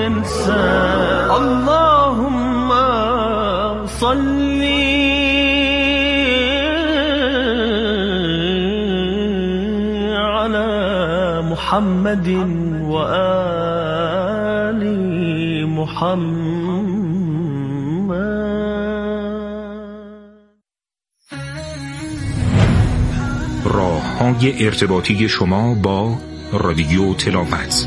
إنسان. اللهم صل على محمد وآل محمد. راه‌های ارتباطی شما با رادیو تلاوت.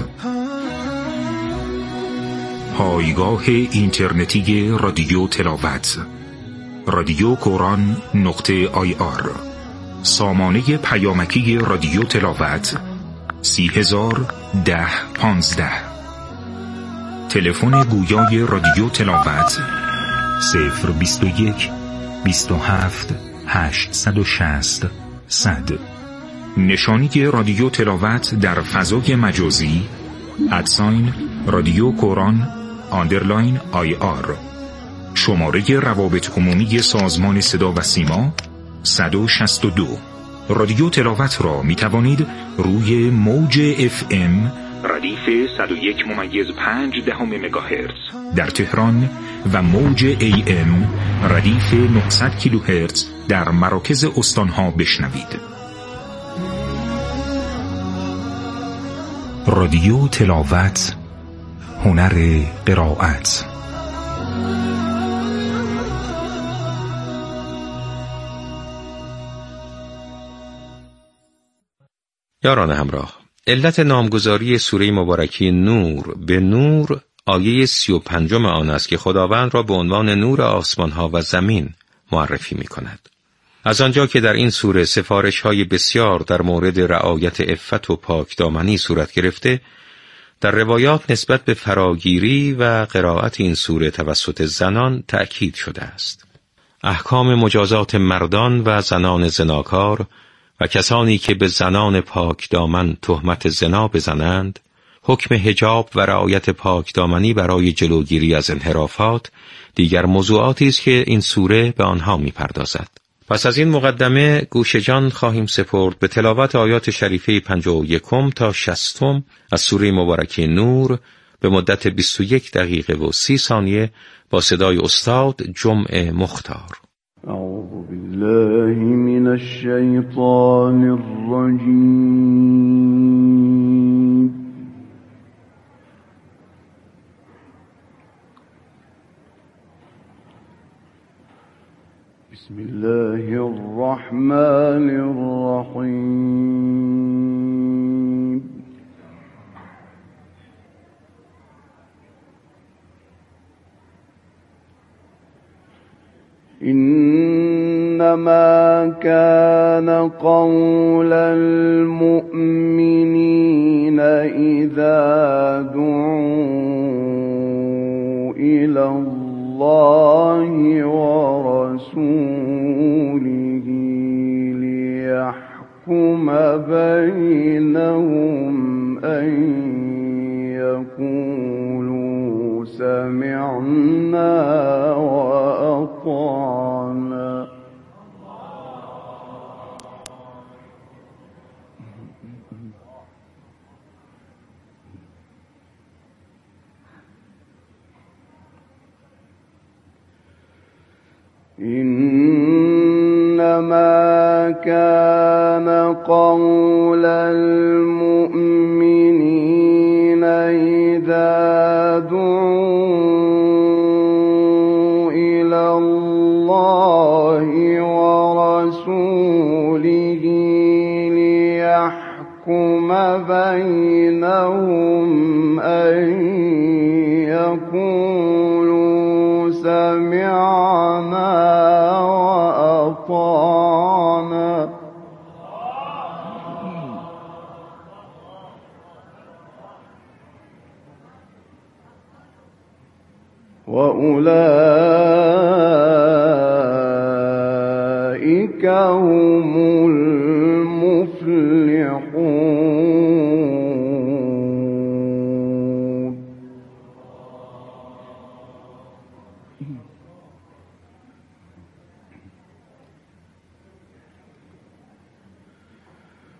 پایگاه اینترنتی رادیو تلاوت، رادیو قرآن .ir. سامانه پیامکی رادیو تلاوت 3001015. تلفن گویای رادیو تلاوت 021 27 860 100. نشانی رادیو تلاوت در فضای مجازی @رادیو قرآن _IR. شماره روابط عمومی سازمان صدا و سیما 162. رادیو تلاوت را می توانید روی موج FM ردیف 101.5 مگاهرتز در تهران و موج AM ردیف 900 کیلوهرتز در مراکز استانها بشنوید. رادیو تلاوت، هنر قرائت. یاران همراه، علت نامگذاری سوره مبارکی نور به نور آیه 35 آن است که خداوند را به عنوان نور آسمانها و زمین معرفی می کند. از آنجا که در این سوره سفارش‌های بسیار در مورد رعایت عفت و پاکدامنی صورت گرفته، در روایات نسبت به فراگیری و قرائت این سوره توسط زنان تأکید شده است. احکام مجازات مردان و زنان زناکار و کسانی که به زنان پاکدامن تهمت زنا بزنند، حکم حجاب و رعایت پاکدامنی برای جلوگیری از انحرافات دیگر موضوعاتی است که این سوره به آنها می‌پردازد. پس از این مقدمه گوش جان خواهیم سپرد به تلاوت آیات شریفه 51 تا 60 از سوره مبارکه نور به مدت 21 دقیقه و 30 ثانیه با صدای استاد جمع مختار. اعوذ بالله من الشیطان الرجیم. بسم الله الرحمن الرحیم. إنما كان قول المؤمنين إذا دعوا إلى الله ورسوله ليحكم بينهم أن يقولوا سمعنا وأطعنا. إنما كان قول المؤمنين إذا دعوا إلى الله ورسوله ليحكم بينهم أن يقولوا سمعنا وأطعنا. وأولئك هم المفلحون.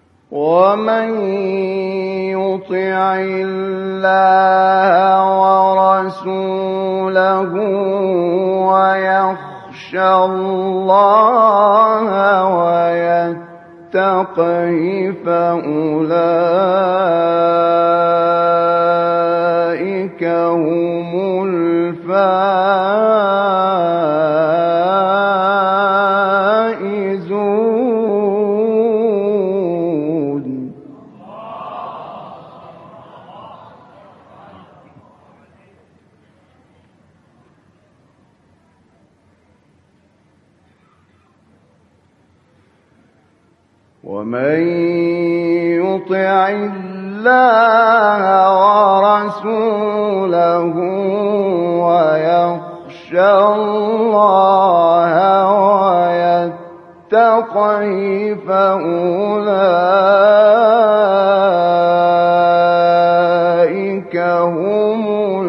ومن يطع الله له ويخشى الله ويتقه فأولئك هم الفائزون. ومن يطع الله ورسوله ويخشى الله ويتقه فأولئك هم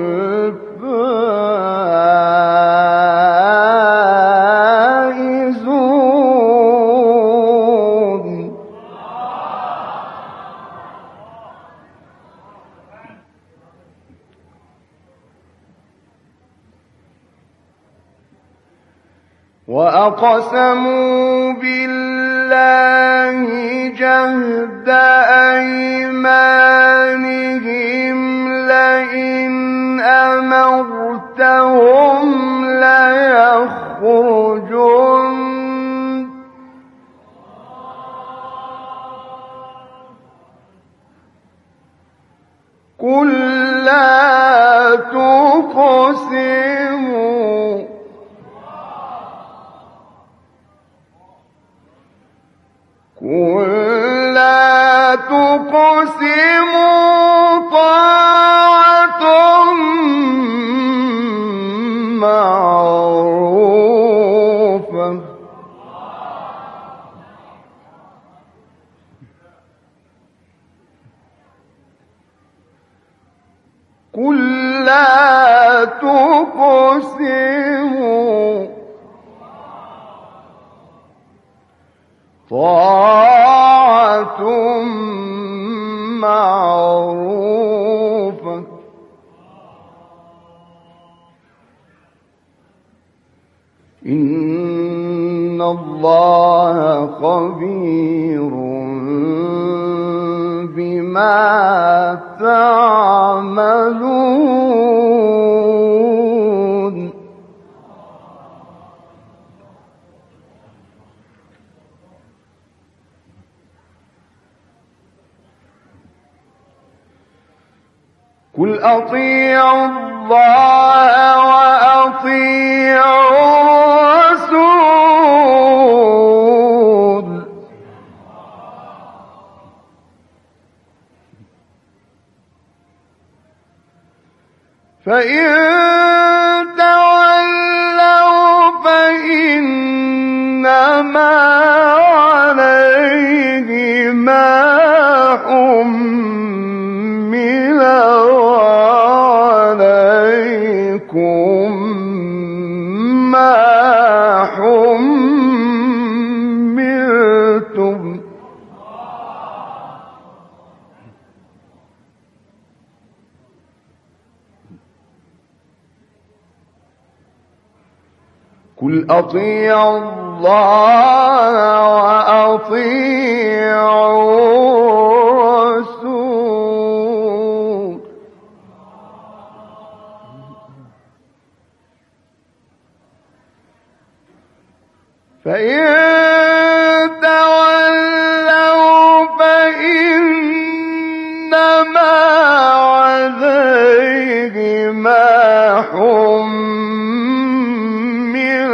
الفائزون. وأقسموا بالله جهد أيمانهم لئن أمرتهم ليخرجن قل لا تقسموا طاعة معروفة قل لا تقسموا طاعة معروفة إن الله خبير بما تعملون. قل أطيعوا الله وأطيعوا الرسول فإن تولوا فإنما عليه ما حمل وعليكم ما حملتم قل أطيعوا الله وأطيعوا الرسول فإن تولوا فإنما عليه ما حمل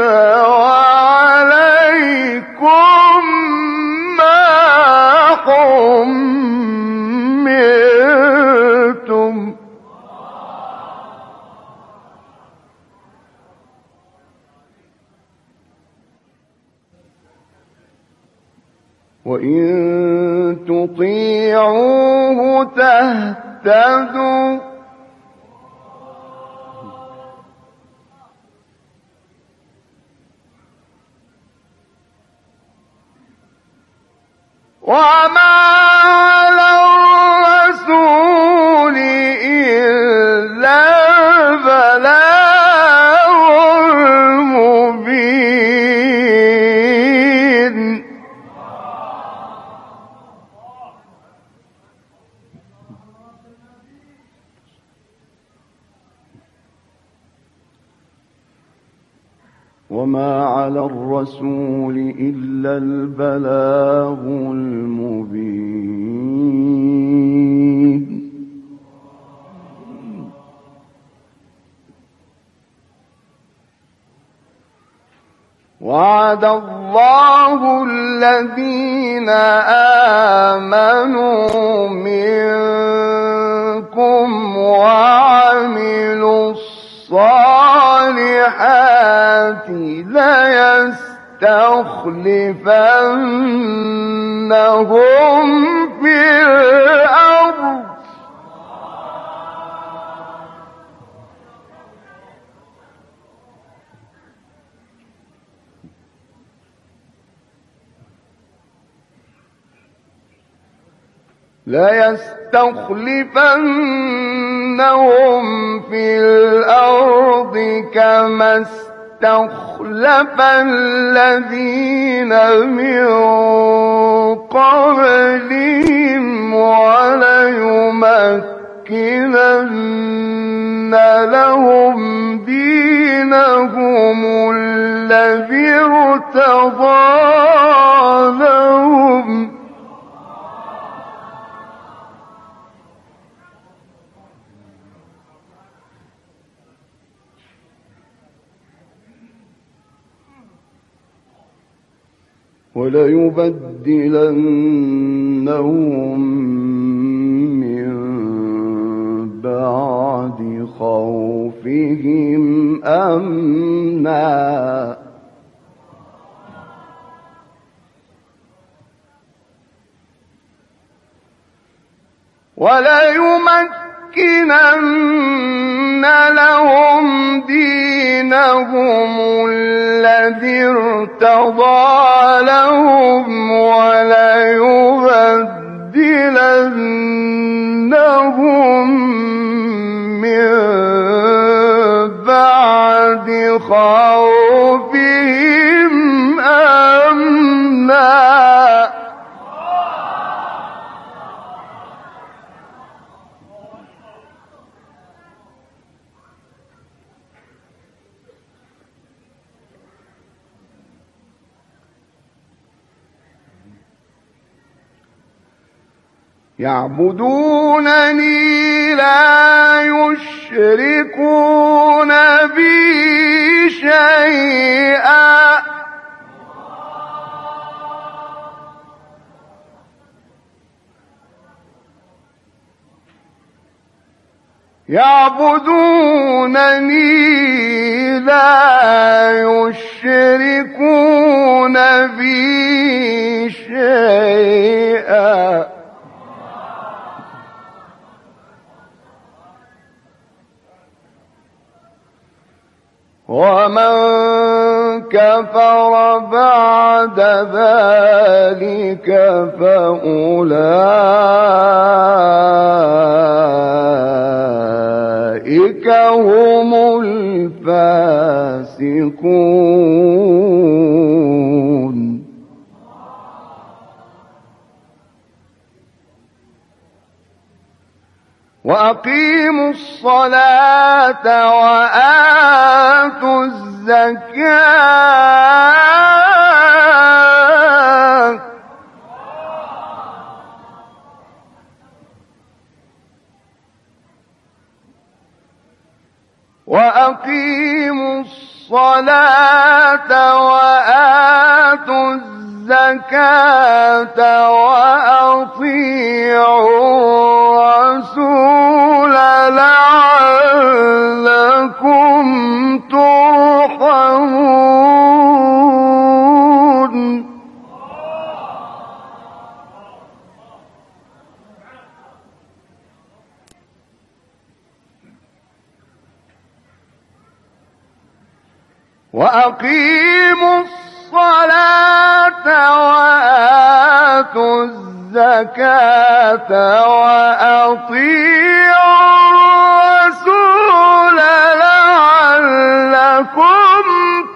وعليكم ما حملتم وإن تطيعوه تهتدوا وما على الرسول إلا البلاغ وما على الرسول إلا البلاغ المبين وعد الله الذين آمنوا منكم وعملوا الصالحات ليستخلفنهم في الأرض كما استخلف الذين من قبلهم وليمكنن لهم دينهم الذي ارتضى لهم وليبدلنهم من بعد خوفهم أمنا وليمكنن لهم دينهم الذي ارتضى لهم وليبدلنهم من بعد خوفهم أمنا يعبدونني لا يشركون بي شيئا يعبدونني لا يشركون بي شيئا ومن كفر بعد ذلك فأولئك هم الفاسقون وأقيموا الصلاة وآتوا الزكاة وأقيموا الصلاة وآتوا الزكاة وأطيعوا الرسول لعلكم ترحمون وأقيموا الصلاة وآتوا الزكاة وأطيعوا الرسول لعلكم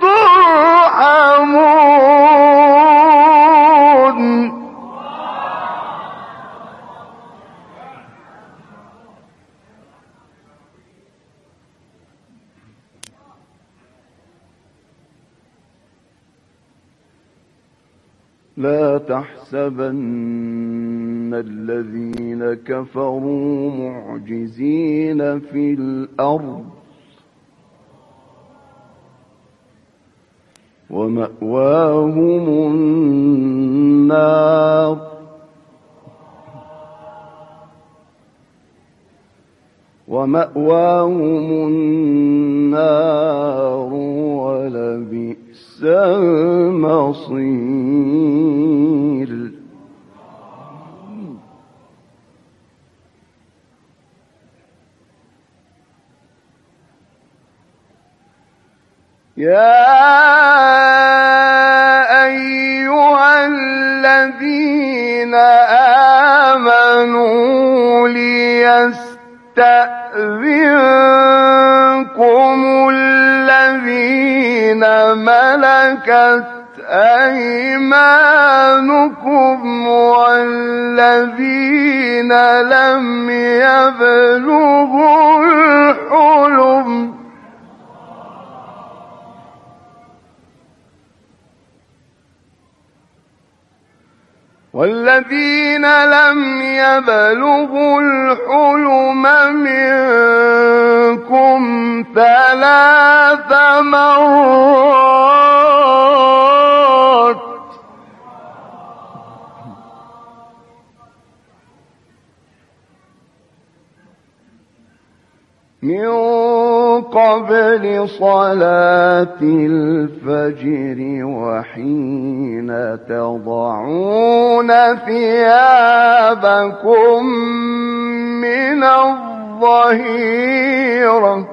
ترحمون لا تحسبن الذين كفروا معجزين في الأرض ومأواهم النار ولبئس المصير. يا أيها الذين آمنوا ليستأذنكم الذين ملكت أيمانكم والذين لم يبلغوا الحلم منكم 3 مرات من قبل صلاة الفجر وحين تضعون ثيابكم من الظهيرة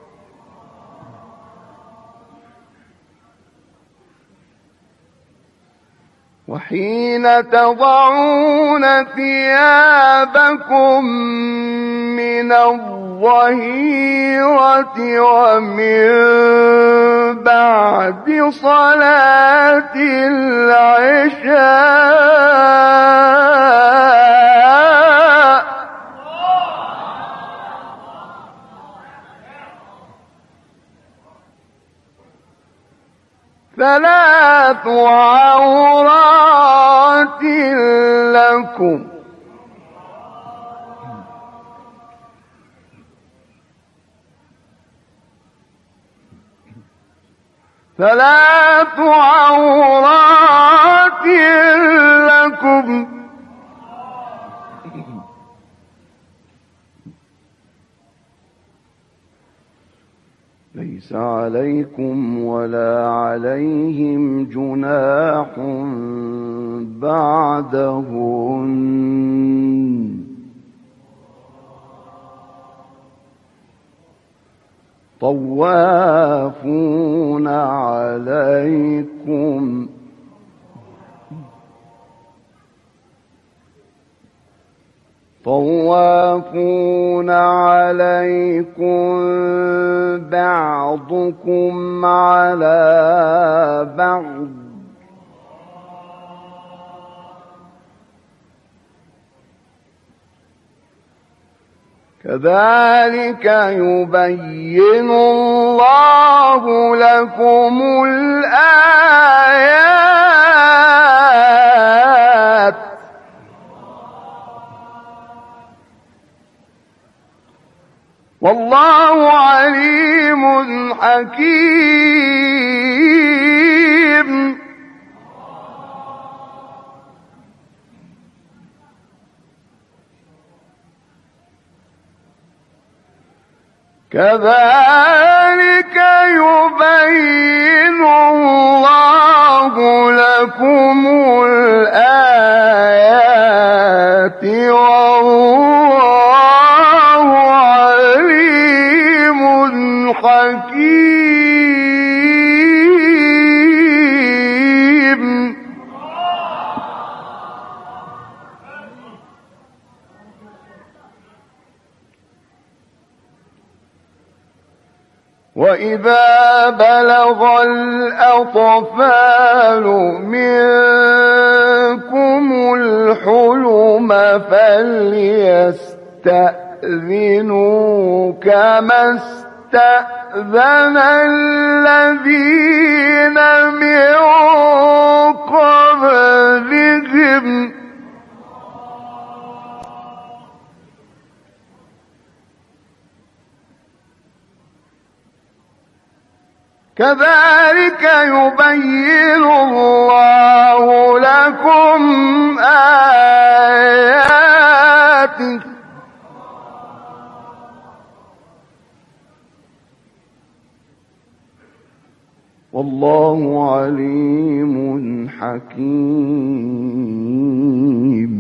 ومن بعد صلاة العشاء ثلاث عورات لكم ليس عليكم ولا عليهم جناح بعدهن طوافون عليكم بعضكم على بعض كذلك يبين الله لكم الآيات والله عليم حكيم. كذلك يبين الله لكم الآيات والله عليم حكيم. وإذا بلغ الأطفال منكم الحلم فليستأذنوا كما استأذن استأذن الذين من قبلهم كذلك يبين الله لكم آياته والله عليم حكيم.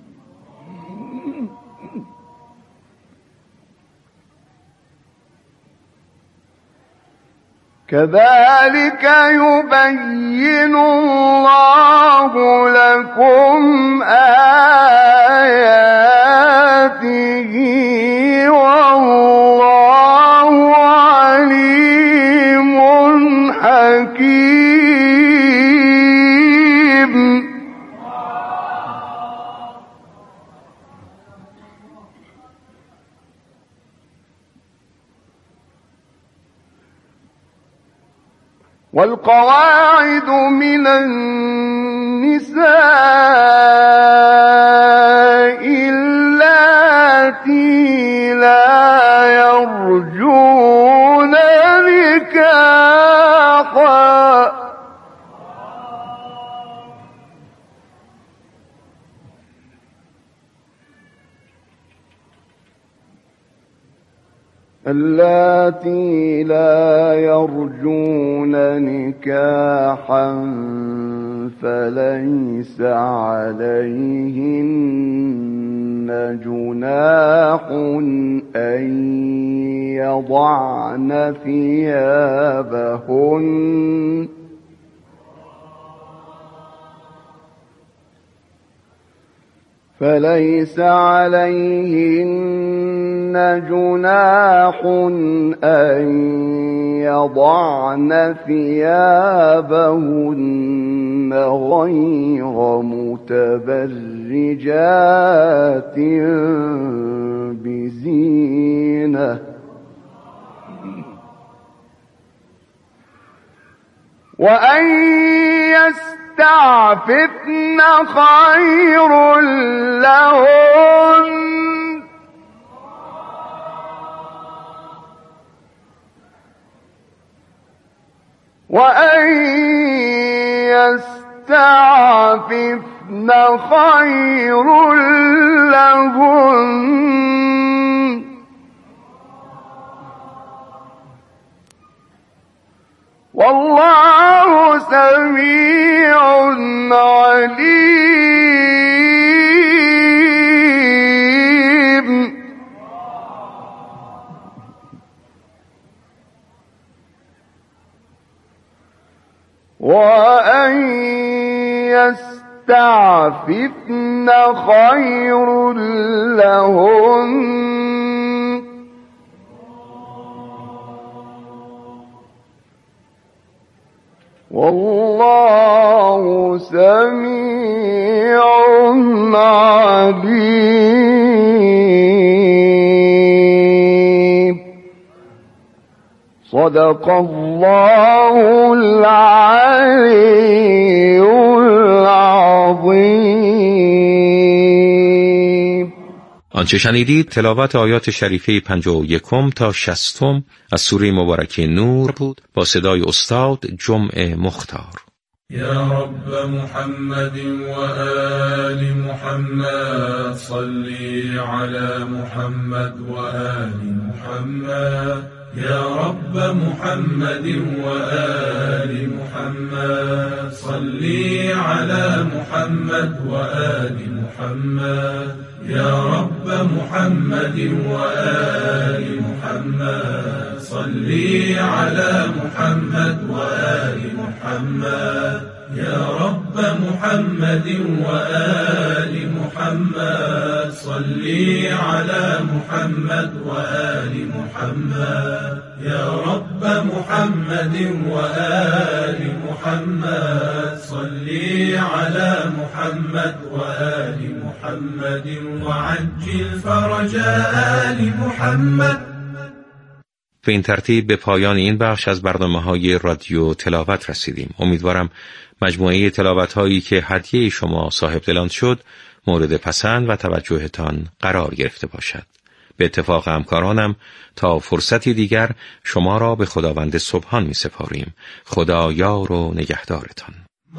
كذلك يبين الله لكم آياته والله عليم حكيم. والقواعد من النساء اللاتي لا يرجون نكاحا اللاتي لا يرجون نكاحا فليس عليهن جناح أن يضعن ثيابهن فليس عليهن جناح أن يضعن ثيابهن غير متبرجات بزينة وأن يستعففن خير لهن وأن يستعففن خير لهن والله سميع عليم. وأن يستعففن خير لهن والله سميع عليم. صدق الله العلي العظيم. آنچه شنیدید تلاوت آیات شریفه 51 تا 60 از سوره مبارکه نور بود با صدای استاد جمعه مختار. يا رب محمد وآل محمد صلي على محمد وآل محمد يا رب محمد وآل محمد صلي على محمد وآل محمد يا رب محمد وآل محمد صلي على محمد وآل محمد يا رب محمد وآل محمد صلي على محمد وآل محمد يا رب محمد وآل محمد صلي على محمد وآل محمد وعجل فرج آل محمد. به این ترتیب به پایان این بخش از برنامه‌های رادیو تلاوت رسیدیم. امیدوارم مجموعه تلاوت‌هایی که هدیه شما صاحب دلان شد مورد پسند و توجهتان قرار گرفته باشد. به اتفاق همکارانم تا فرصتی دیگر شما را به خداوند سبحان می سپاریم. خدا یار و نگهدارتان.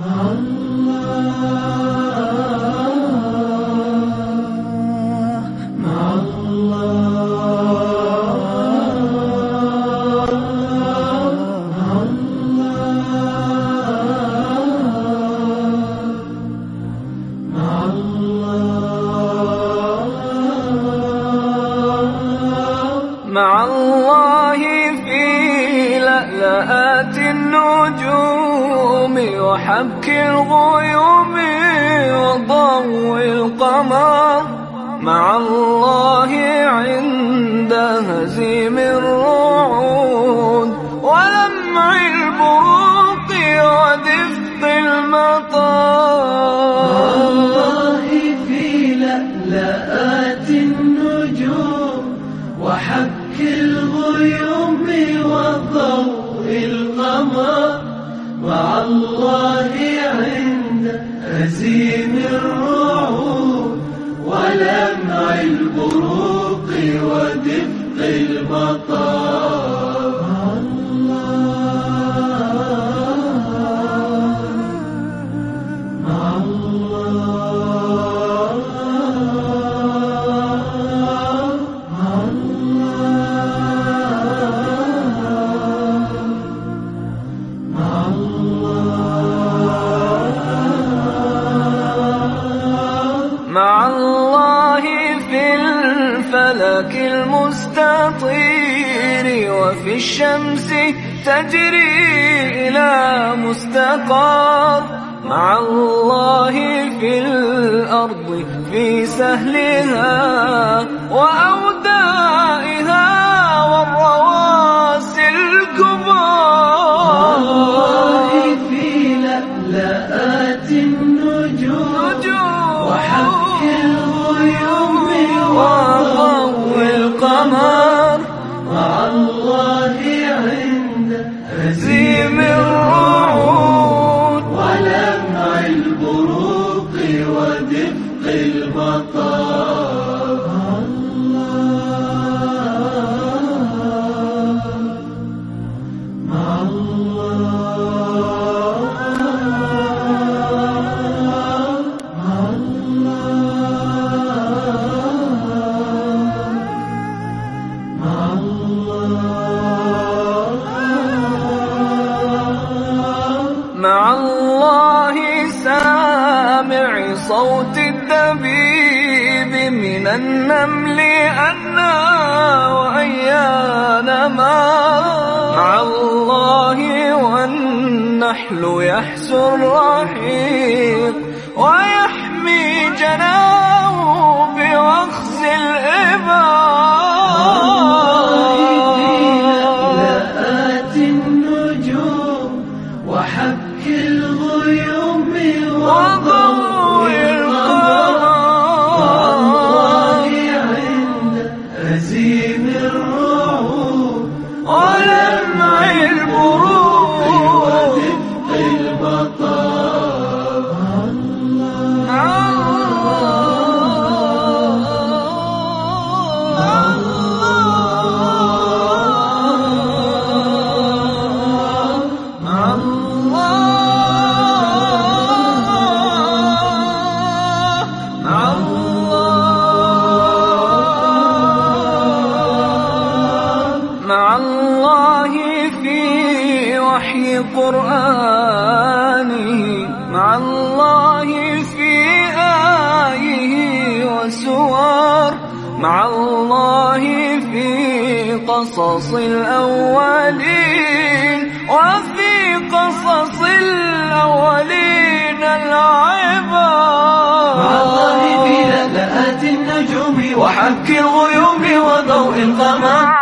مع الله في لألآت النجوم وحبك الغيوم وضوء القمر، مع الله عند هزيم الرعود ولمع البروق ودفق المطر. مع الله في لألآت النجوم وحبك الغيوم وضوء القمر، مع الله عند هزيم الرعود ولمع البروق ودفق المطر. مع الله في الفلك المستطير وفي الشمس تجري إلى مستقر، مع الله في الأرض في سهلها وأودائها والرواسي الكبار. مع الله في لألآت النجوم وحبك الغيوم وضوء القمر، مع الله عند هزيم الرعود ولمع البروق ودفق المطر. مع الله سامع صوت الدبيب من النمل أنا وأيان ما، مع الله والنحل يحسو الرحيق ويحمي جناه بوخز الإبار. لألآت النجوم وحبك الغيوم وضوء القمر، مع الله عند هزيم الرعود ولمع البروق ودفق المطر. مع الله في وحي قرآنه، مع الله في آيه وسور، مع الله في قصص الأولين وفي قصص الأولين العبر. مع الله في لألآت النجوم وحك الغيوم وضوء القمر.